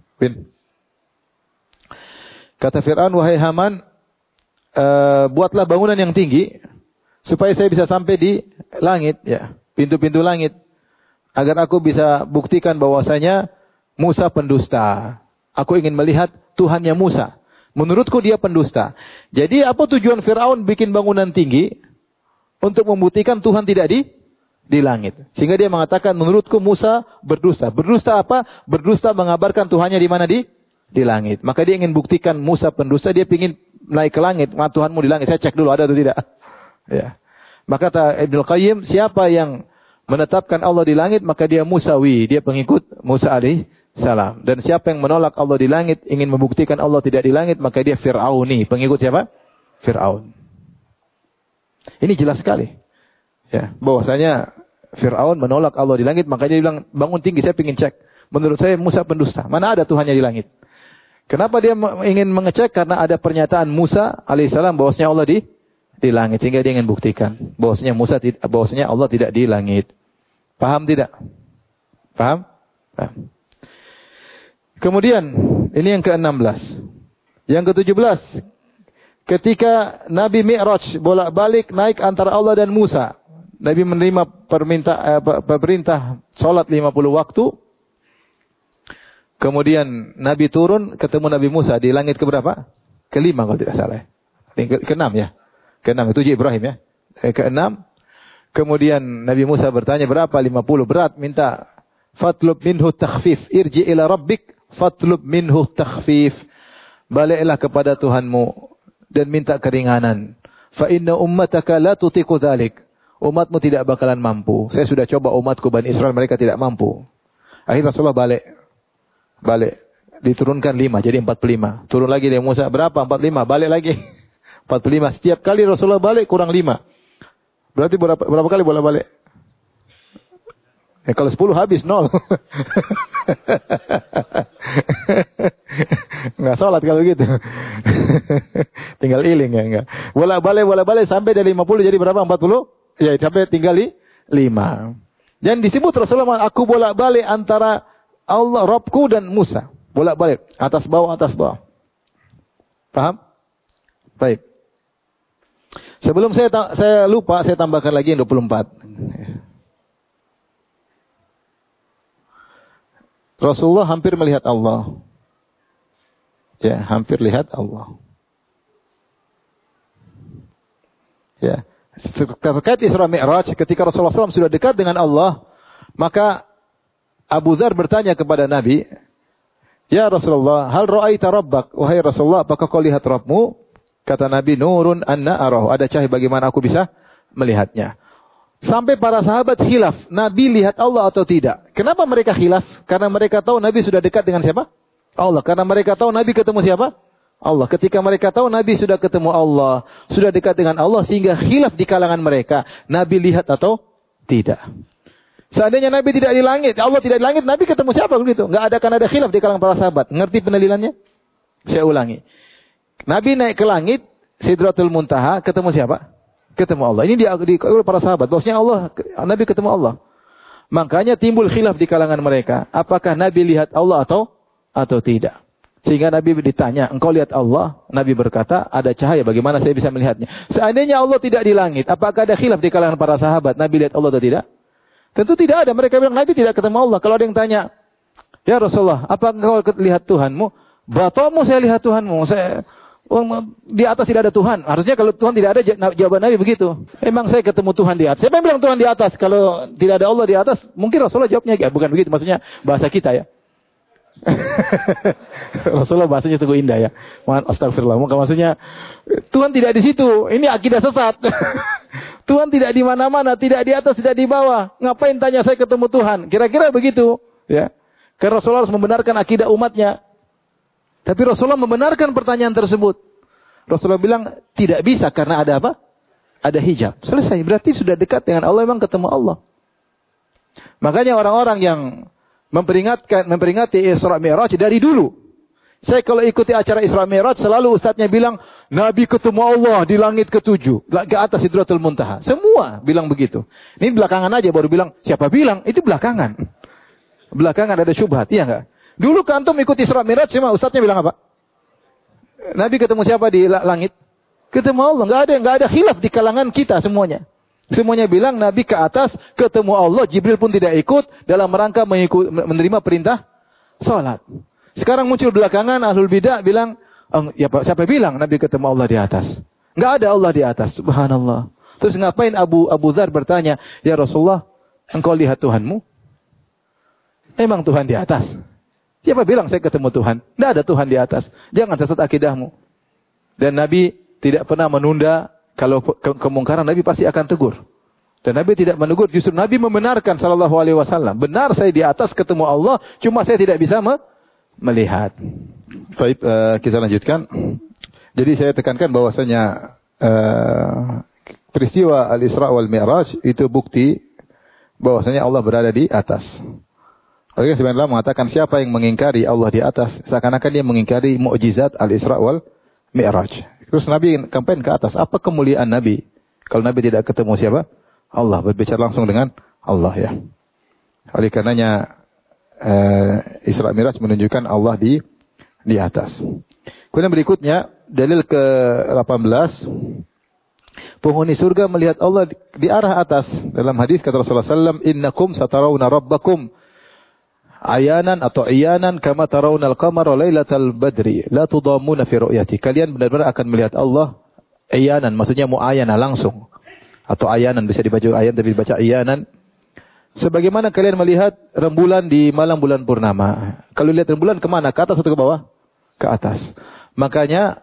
buatlah bangunan yang tinggi supaya saya bisa sampai di langit, ya, pintu-pintu langit, agar aku bisa buktikan bahwasanya Musa pendusta. Aku ingin melihat Tuhannya Musa. Menurutku dia pendusta. Jadi apa tujuan Fir'aun bikin bangunan tinggi? Untuk membuktikan Tuhan tidak di langit. Sehingga dia mengatakan, menurutku Musa berdusta. Berdusta apa? Berdusta mengabarkan Tuhannya di mana? Di langit. Maka dia ingin buktikan Musa pendusta, dia ingin naik ke langit. Tuhanmu di langit. Saya cek dulu ada atau tidak. Ya. Maka kata Ibnu Qayyim, siapa yang menetapkan Allah di langit, maka dia Musawi. Dia pengikut Musa alaihi salam. Dan siapa yang menolak Allah di langit, ingin membuktikan Allah tidak di langit, maka dia Fir'auni. Pengikut siapa? Fir'aun. Ini jelas sekali. Ya, bahwasanya Fir'aun menolak Allah di langit, makanya dia bilang, bangun tinggi, saya ingin cek. Menurut saya Musa pendusta. Mana ada Tuhannya di langit? Kenapa dia ingin mengecek? Karena ada pernyataan Musa alaihissalam bahwasanya Allah di langit. Sehingga dia ingin buktikan bahwasanya Allah tidak di langit. Paham tidak? Paham? Paham. Kemudian, ini yang ke-16. Yang ke-17. Ketika Nabi Mi'raj bolak-balik naik antara Allah dan Musa. Nabi menerima perintah salat 50 waktu. Kemudian Nabi turun ketemu Nabi Musa di langit keberapa? Ke-5 kalau tidak salah. Ke-6 ya. Ke-6 itu Ibrahim ya. Ke-6. Kemudian Nabi Musa bertanya berapa? 50 berat, minta fatlub minhu takhfif. Irji ila rabbik fatlub minhu takhfif. Baliklah kepada Tuhanmu dan minta keringanan. Fa inna ummataka la tutiqu dzalik. Umatmu tidak bakalan mampu. Saya sudah coba umatku Bani Israel, mereka tidak mampu. Akhirnya Rasulullah balik. Diturunkan 5 jadi 45. Turun lagi dari Musa berapa? 45. Balik lagi. 45. Setiap kali Rasulullah balik kurang 5. Berarti berapa kali boleh balik? Kalau 10 habis 0. Enggak salat kalau gitu. Tinggal iling ya enggak. Bolak-balik sampai dari 50 jadi berapa? 40? Ya, sampai tinggal 5. Dan disebut Rasulullah, aku bolak-balik antara Allah, Rabbku dan Musa. Bolak-balik, atas bawah. Paham? Baik. Sebelum saya lupa, saya tambahkan lagi yang 24. Rasulullah hampir melihat Allah. Ya, hampir lihat Allah. Ya. Terkait Isra Mi'raj, ketika Rasulullah SAW sudah dekat dengan Allah, maka Abu Dzar bertanya kepada Nabi, Ya Rasulullah, hal ra'aita rabbak? Wahai Rasulullah, apakah kau lihat Rabbmu? Kata Nabi, nurun anna arahu. Ada cahaya bagaimana aku bisa melihatnya. Sampai para sahabat khilaf, Nabi lihat Allah atau tidak. Kenapa mereka khilaf? Karena mereka tahu Nabi sudah dekat dengan siapa? Allah. Karena mereka tahu Nabi ketemu siapa? Allah. Ketika mereka tahu Nabi sudah ketemu Allah, sudah dekat dengan Allah, sehingga khilaf di kalangan mereka. Nabi lihat atau tidak. Seandainya Nabi tidak di langit, Allah tidak di langit, Nabi ketemu siapa begitu? Enggak ada khilaf di kalangan para sahabat. Ngerti pendalilannya? Saya ulangi. Nabi naik ke langit, Sidratul Muntaha, ketemu siapa? Ketemu Allah. Ini di para sahabat. Bahwasanya Nabi ketemu Allah. Makanya timbul khilaf di kalangan mereka. Apakah Nabi lihat Allah atau tidak? Sehingga Nabi ditanya, engkau lihat Allah? Nabi berkata, ada cahaya, bagaimana saya bisa melihatnya? Seandainya Allah tidak di langit, apakah ada khilaf di kalangan para sahabat? Nabi lihat Allah atau tidak? Tentu tidak ada. Mereka bilang, Nabi tidak ketemu Allah. Kalau ada yang tanya, Ya Rasulullah, apakah engkau lihat Tuhanmu? Batamu saya lihat Tuhanmu. Di atas tidak ada Tuhan. Harusnya kalau Tuhan tidak ada, jawaban Nabi begitu. Emang saya ketemu Tuhan di atas. Siapa yang bilang Tuhan di atas? Kalau tidak ada Allah di atas, mungkin Rasulullah jawabnya, bukan begitu. Maksudnya bahasa kita ya. Rasulullah bahasanya sungguh indah ya. Astagfirullah. Maksudnya Tuhan tidak di situ. Ini akidah sesat. Tuhan tidak di mana-mana, tidak di atas, tidak di bawah. Ngapain tanya saya ketemu Tuhan? Kira-kira begitu, ya. Karena Rasulullah harus membenarkan akidah umatnya. Tapi Rasulullah membenarkan pertanyaan tersebut. Rasulullah bilang tidak bisa karena ada apa? Ada hijab. Selesai. Berarti sudah dekat dengan Allah, memang ketemu Allah. Makanya orang-orang yang memperingati Isra Mi'raj dari dulu. Saya kalau ikuti acara Isra Mi'raj selalu ustadznya bilang Nabi ketemu Allah di langit ke-7, ke atas Sidratul Muntaha. Semua bilang begitu. Ini belakangan aja baru bilang, siapa bilang? Itu belakangan. Belakangan ada syubhat, iya enggak? Dulu kantum ikuti Isra Mi'raj cuma ustadznya bilang apa? Nabi ketemu siapa di langit? Ketemu Allah. Enggak ada khilaf di kalangan kita semuanya. Semuanya bilang Nabi ke atas, ketemu Allah, Jibril pun tidak ikut dalam rangka menerima perintah salat. Sekarang muncul belakangan Ahlul Bidah bilang Ya Pak, siapa bilang Nabi ketemu Allah di atas? Enggak ada Allah di atas. Subhanallah. Terus ngapain Abu Dzar bertanya, "Ya Rasulullah, engkau lihat Tuhanmu?" Memang Tuhan di atas. Siapa bilang saya ketemu Tuhan? Tidak ada Tuhan di atas. Jangan sesat akidahmu. Dan Nabi tidak pernah menunda. Kalau kemungkaran Nabi pasti akan tegur. Dan Nabi tidak menegur. Justru Nabi membenarkan sallallahu alaihi wasallam. Benar saya di atas ketemu Allah. Cuma saya tidak bisa melihat. Baik, kita lanjutkan. Jadi saya tekankan bahwasanya peristiwa Al-Isra wal Mi'raj itu bukti bahwasanya Allah berada di atas. Oleh karena Allah mengatakan siapa yang mengingkari Allah di atas, seakan-akan dia mengingkari mukjizat Al-Isra wal Mi'raj. Terus Nabi campaign ke atas. Apa kemuliaan Nabi? Kalau Nabi tidak ketemu siapa? Allah, berbicara langsung dengan Allah ya. Oleh karenanya Isra Mi'raj menunjukkan Allah di atas. Kemudian berikutnya dalil ke-18, penghuni surga melihat Allah di arah atas. Dalam hadis kata Rasulullah SAW, "Innakum satarawna rabbakum ayanan atau iyanan kama tarawnal qamara lailatal badri la tudammuna fi ru'yati." Kalian benar-benar akan melihat Allah iyanan, maksudnya muayyana langsung. Atau ayanan, bisa dibaca ayan tapi dibaca iyanan. Sebagaimana kalian melihat rembulan di malam bulan purnama. Kalau lihat rembulan kemana? Ke atas atau ke bawah? Ke atas. Makanya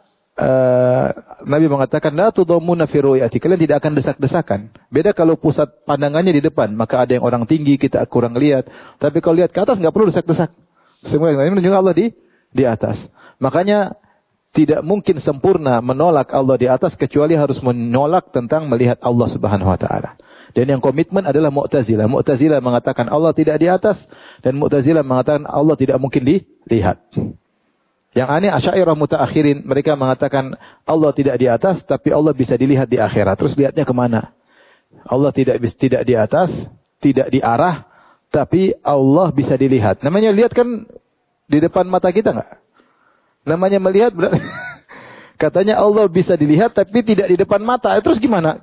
Nabi mengatakan la tudammuna fi ru'yati. Kalian tidak akan desak-desakan. Beda kalau pusat pandangannya di depan, maka ada yang orang tinggi kita kurang lihat. Tapi kalau lihat ke atas enggak perlu desak-desak. Semua ini menunjukkan Allah di atas. Makanya tidak mungkin sempurna menolak Allah di atas kecuali harus menolak tentang melihat Allah Subhanahu wa taala. Dan yang komitmen adalah Mu'tazilah. Mu'tazilah mengatakan Allah tidak di atas dan Mu'tazilah mengatakan Allah tidak mungkin dilihat. Yang aneh Asy'ariyah mutaakhirin, mereka mengatakan Allah tidak di atas, tapi Allah bisa dilihat di akhirat. Terus lihatnya kemana? Allah tidak di atas, tidak di arah, tapi Allah bisa dilihat. Namanya lihat kan di depan mata kita enggak? Namanya melihat berarti katanya Allah bisa dilihat, tapi tidak di depan mata. Terus gimana?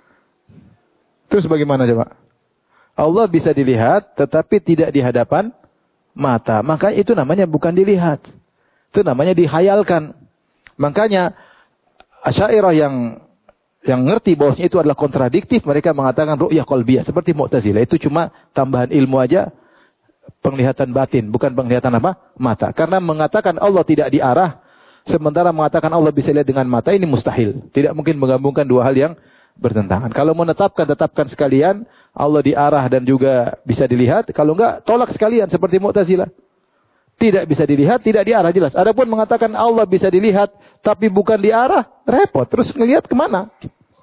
Terus bagaimana coba? Allah bisa dilihat, tetapi tidak di hadapan mata. Maka itu namanya bukan dilihat. Itu namanya dihayalkan. Makanya Asy'ariyah yang ngerti bahwasanya itu adalah kontradiktif, mereka mengatakan ru'yah qalbiyah seperti Mu'tazilah. Itu cuma tambahan ilmu aja, penglihatan batin, bukan penglihatan apa? Mata. Karena mengatakan Allah tidak di arah, sementara mengatakan Allah bisa lihat dengan mata, ini mustahil. Tidak mungkin menggabungkan dua hal yang bertentangan. Kalau tetapkan sekalian Allah di arah dan juga bisa dilihat. Kalau enggak, tolak sekalian seperti Mu'tazilah. Tidak bisa dilihat, tidak di arah, jelas. Adapun mengatakan Allah bisa dilihat, tapi bukan di arah, repot. Terus ngelihat kemana?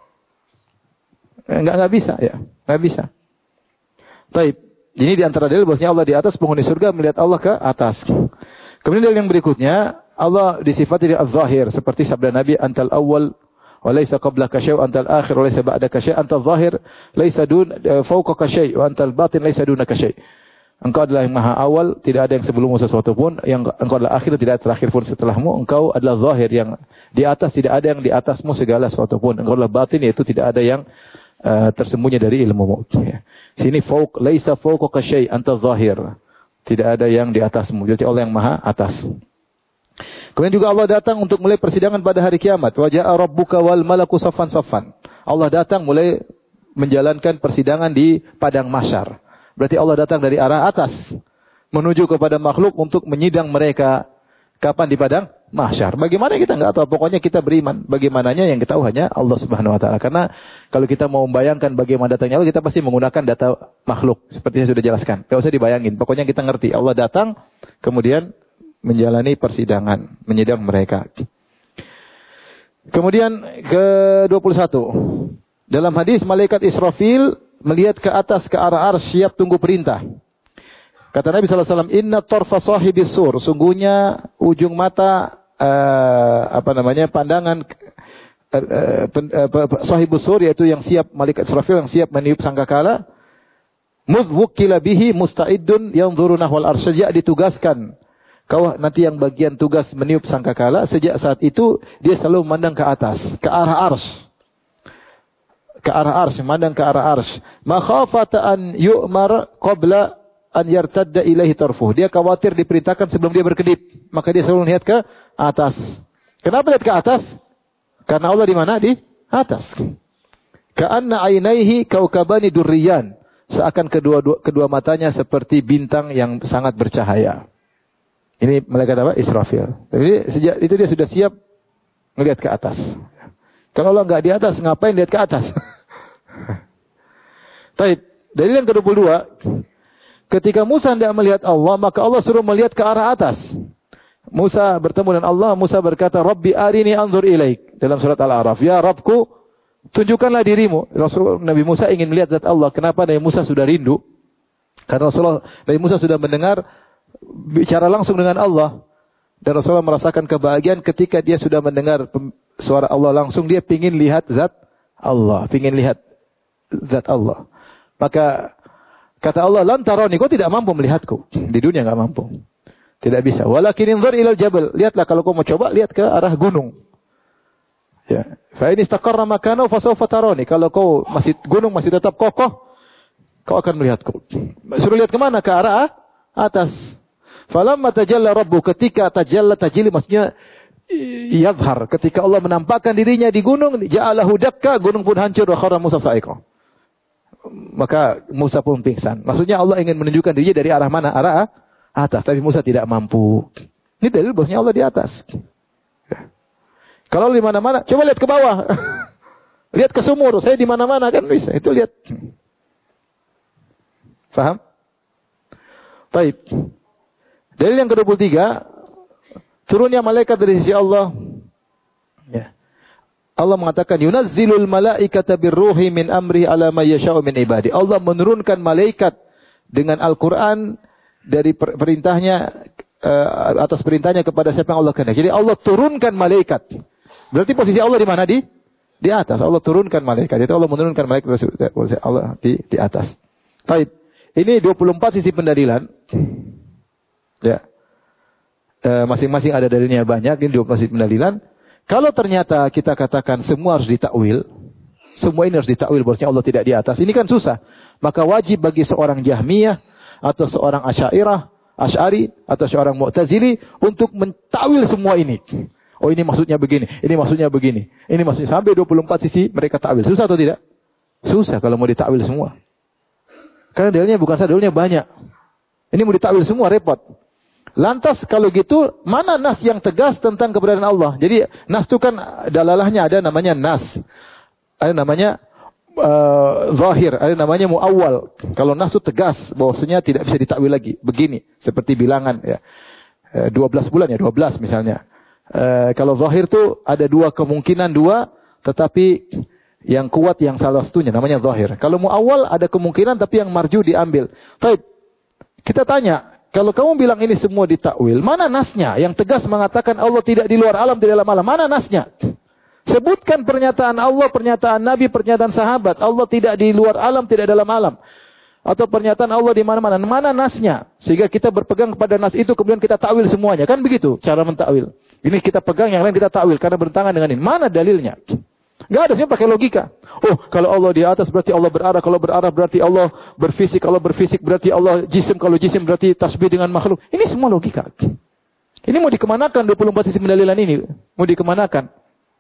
Enggak bisa, ya. Enggak bisa. Baik. Ini di antara dalil bahwasanya Allah di atas, penghuni surga melihat Allah ke atas. Kemudian dalil yang berikutnya, Allah disifati di az-zahir. Seperti sabda Nabi, antal awwal, wa laysa qablaka syai', antal akhir, wa laysa ba'daka syai', antal zahir, laysa fawqaka syai', wa antal batin, laysa dunaka syai'. Engkau adalah yang maha awal, tidak ada yang sebelummu sesuatu pun. Yang engkau adalah akhir, tidak ada terakhir pun setelahmu. Engkau adalah zahir, yang di atas, tidak ada yang di atasmu segala sesuatu pun. Engkau adalah batin, yaitu tidak ada yang tersembunyi dari ilmumu. Sini fauq, laisa fauqaka syai', anta zahir. Tidak ada yang di atasmu. Jadi Allah yang maha atas. Kemudian juga Allah datang untuk mulai persidangan pada hari kiamat. Wa ja'a rabbuka wal malaku saffan saffan. Allah datang mulai menjalankan persidangan di padang mahsyar. Berarti Allah datang dari arah atas menuju kepada makhluk untuk menyidang mereka. Kapan di padang mahsyar? Bagaimana kita enggak tahu, pokoknya kita beriman. Bagaimananya yang kita tahu hanya Allah Subhanahu wa taala. Karena kalau kita mau membayangkan bagaimana datangnya Allah, kita pasti menggunakan data makhluk seperti yang sudah jelaskan. Enggak usah dibayangin, pokoknya kita ngerti Allah datang kemudian menjalani persidangan, menyidang mereka. Kemudian ke-21. Dalam hadis malaikat Israfil melihat ke atas ke arah arsy, siap tunggu perintah. Kata Nabi SAW, inna tarfa sahibis sur, sungguhnya ujung mata pandangan sahibus sur, yaitu yang siap, malaikat Israfil yang siap meniup sangkakala, mudh wukila bihi musta'iddun yanzuru nahwal arsy, sejak ditugaskan kau nanti yang bagian tugas meniup sangkakala, sejak saat itu dia selalu memandang ke atas, ke arah arsy. Ke arah arsy, memandang ke arah arsy. Makhafata an yu'mar qabla an yartadda ilaihi tarfuh. Dia khawatir diperintahkan sebelum dia berkedip. Maka dia selalu melihat ke atas. Kenapa lihat ke atas? Karena Allah di mana? Di atas. Ka'anna ainaihi kaukabani durriyan. Seakan kedua matanya seperti bintang yang sangat bercahaya. Ini malaikat apa? Israfil. Jadi sejak itu dia sudah siap melihat ke atas. Kalau Allah enggak di atas, ngapain lihat ke atas? Baik, dalil yang ke-22. Ketika Musa hendak melihat Allah, maka Allah suruh melihat ke arah atas. Musa bertemu dengan Allah, Musa berkata, "Rabbi arini anzur ilaik." Dalam surat Al-A'raf, "Ya Rabbku, tunjukkanlah dirimu." Nabi Musa ingin melihat zat Allah. Kenapa Nabi Musa sudah rindu? Karena Nabi Musa sudah mendengar bicara langsung dengan Allah. Dan Rasulullah merasakan kebahagiaan ketika dia sudah mendengar suara Allah langsung. Dia ingin lihat zat Allah. Ingin lihat zat Allah. Maka kata Allah, "Lan tarani," kau tidak mampu melihatku. Di dunia enggak mampu. Tidak bisa. Walakin inzur ilal jabal. Lihatlah kalau kau mau coba, lihat ke arah gunung. Ya. Fa in istaqarra makanahu fa sawfa tarani. Kalau gunung masih tetap kokoh, kau akan melihatku. Suruh lihat ke mana? Ke arah atas. Falamma tajalla rabbu, ketika tajilli maksudnya yadhhar, ketika Allah menampakkan dirinya di gunung, ja'alahu dakka, gunung pun hancur, wa kharra Musa sa'iqa. Maka Musa pun pingsan. Maksudnya Allah ingin menunjukkan dirinya dari arah mana? Arah atas, tapi Musa tidak mampu. Ini dalil bahwasanya Allah di atas. Kalau di mana-mana, coba lihat ke bawah. Lihat ke sumur, saya di mana-mana kan bisa. Itu lihat. Faham? Baik. Dalil yang ke-23, turunnya malaikat dari sisi Allah. Ya. Allah mengatakan, "Yunazzilul malaikata birruhi min amri ala may yasha'u min ibadi." Allah menurunkan malaikat dengan Al-Qur'an dari perintahnya atas perintahnya kepada siapa yang Allah kehendaki. Jadi Allah turunkan malaikat. Berarti posisi Allah di mana? Di atas. Allah turunkan malaikat. Itu Allah menurunkan malaikat Allah di atas. Baik. Ini 24 sisi pendalilan. Ya. Masing-masing ada dalilnya banyak. Ini 24 sisi pendalilan. Kalau ternyata kita katakan semua harus ditakwil. Semua ini harus ditakwil bahwasanya Allah tidak di atas. Ini kan susah. Maka wajib bagi seorang Jahmiyah atau seorang Asy'ari atau seorang Mu'tazili untuk mentakwil semua ini. Oh, ini maksudnya begini, ini maksudnya begini. Ini maksudnya sampai 24 sisi mereka takwil. Susah atau tidak? Susah kalau mau ditakwil semua. Karena dalilnya bukan satu, dalilnya banyak. Ini mau ditakwil semua repot. Lantas kalau gitu, mana nas yang tegas tentang keberadaan Allah? Jadi nas itu kan dalalahnya ada namanya nas. Ada namanya zahir, ada namanya muawwal. Kalau nas itu tegas, bahwasanya tidak bisa ditakwil lagi. Begini, seperti bilangan ya. 12 bulan ya, 12 misalnya. Kalau zahir itu ada dua kemungkinan, tetapi yang kuat yang salah satunya namanya zahir. Kalau muawwal ada kemungkinan tapi yang marju diambil. Baik. Kita tanya, kalau kamu bilang ini semua ditakwil, mana nasnya yang tegas mengatakan Allah tidak di luar alam, di dalam alam? Mana nasnya? Sebutkan pernyataan Allah, pernyataan Nabi, pernyataan sahabat. Allah tidak di luar alam, tidak dalam alam. Atau pernyataan Allah di mana-mana. Mana nasnya? Sehingga kita berpegang kepada nas itu, kemudian kita takwil semuanya. Kan begitu cara mentakwil. Ini kita pegang, yang lain kita takwil karena bertentangan dengan ini. Mana dalilnya? Enggak ada, sebenarnya pakai logika. Oh, kalau Allah di atas berarti Allah berarah, kalau berarah berarti Allah berfisik, kalau berfisik berarti Allah jisim, kalau jisim berarti tasbih dengan makhluk. Ini semua logika. Ini mau dikemanakan 24 sisi pendalilan ini? Mau dikemanakan?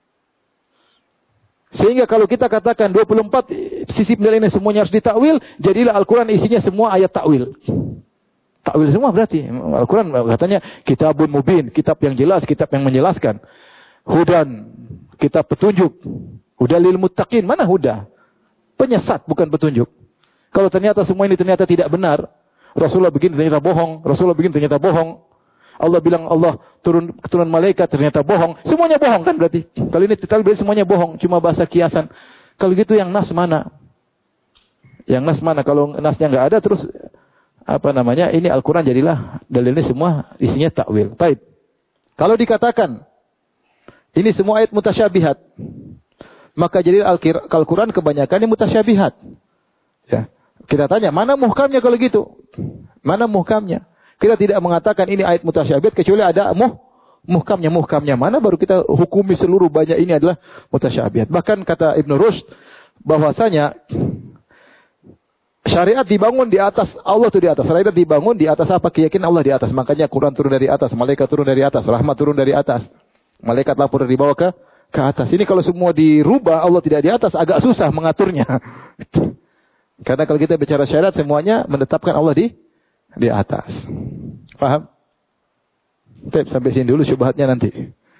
Sehingga kalau kita katakan 24 sisi pendalilan semuanya harus ditakwil, jadilah Al-Quran isinya semua ayat takwil. Takwil semua berarti. Al-Quran katanya kitabun mubin, kitab yang jelas, kitab yang menjelaskan. Hudan, kitab petunjuk. Huda lil muttaqin, mana huda? Penyesat, bukan petunjuk. Kalau ternyata semua ini ternyata tidak benar, Rasulullah begini ternyata bohong, Rasulullah begini ternyata bohong. Allah bilang Allah turun malaikat ternyata bohong. Semuanya bohong kan berarti. Kalau ini kita berarti semuanya bohong, cuma bahasa kiasan. Kalau gitu yang nas mana? Yang nas mana? Kalau nasnya enggak ada terus ini Al-Qur'an jadilah dalilnya semua isinya takwil. Baik. Kalau dikatakan ini semua ayat mutasyabihat, maka jadilah Al-Qur'an kebanyakan ini mutasyabihat. Ya. Kita tanya, mana muhkamnya kalau gitu? Mana muhkamnya? Kita tidak mengatakan ini ayat mutasyabihat kecuali ada muhkamnya. Muhkamnya mana baru kita hukumi seluruh banyak ini adalah mutasyabihat. Bahkan kata Ibn Rushd bahwasanya syariat dibangun di atas, Allah itu di atas. Syariat dibangun di atas apa? Keyakinan Allah di atas. Makanya Quran turun dari atas, malaikat turun dari atas, rahmat turun dari atas. Malaikat lapor dibawa ke atas. Ini kalau semua dirubah, Allah tidak di atas, agak susah mengaturnya. Karena kalau kita bicara syariat, semuanya menetapkan Allah di atas. Paham? Sampai sini dulu syubhatnya nanti.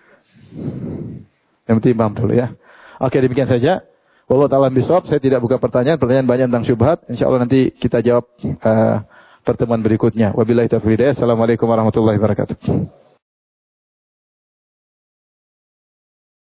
Yang penting paham dulu ya. Oke, demikian saja. Wallahu ta'ala bishawab. Saya tidak buka pertanyaan banyak tentang syubhat. Insyaallah nanti kita jawab pertemuan berikutnya. Wabillahi taufiq hidayah. Assalamualaikum warahmatullahi wabarakatuh.